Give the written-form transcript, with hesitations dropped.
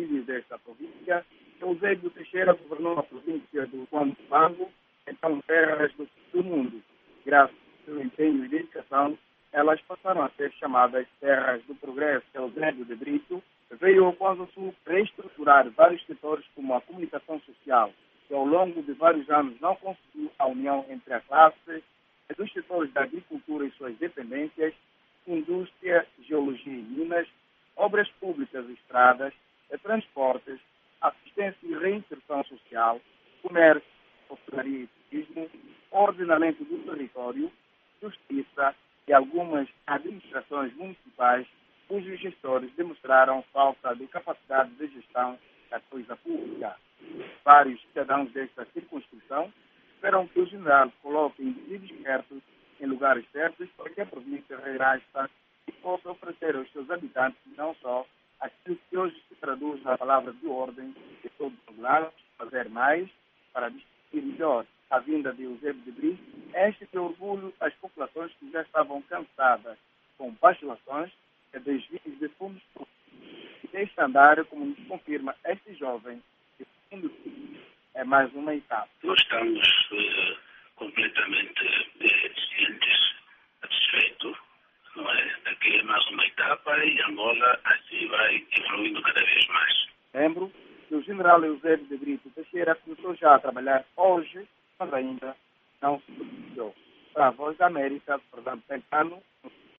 exílio desta província, Eusébio Teixeira governou a província do Bango, então terras do mundo. Graças ao seu empenho e dedicação, elas passaram a ser chamadas Terras do Progresso. Eusébio de Brito veio ao Kwanza Sul reestruturar vários setores como a comunicação social, que ao longo de vários anos não conseguiu a união entre a classe dos setores da agricultura e suas dependências, indústria, geologia e minas, obras públicas e estradas, transportes, assistência e reinserção social, comércio, hotelaria e turismo, ordenamento do território, justiça e algumas administrações municipais cujos gestores demonstraram falta de capacidade de gestão da coisa pública. Vários cidadãos desta circunscrição esperam que o general coloque indivíduos certos em lugares certos para que a província regrasta e possa oferecer aos seus habitantes não só aquilo que hoje se traduz na palavra de ordem de todos os lados, fazer mais para distribuir melhor. A vinda de Eusébio de Brito enche de orgulho as populações que já estavam cansadas com bajulações e desvios de fundos públicos. E deixa andar, como nos confirma este jovem, que o fim é mais uma etapa. Nós estamos completamente cientes, satisfeitos, não é? Daqui é mais uma etapa e Angola assim vai evoluindo cada vez mais. Lembro que o general Eusébio de Brito Teixeira começou já a trabalhar hoje, mas ainda não se pronunciou. Para a Voz da América, Fernando Pentano,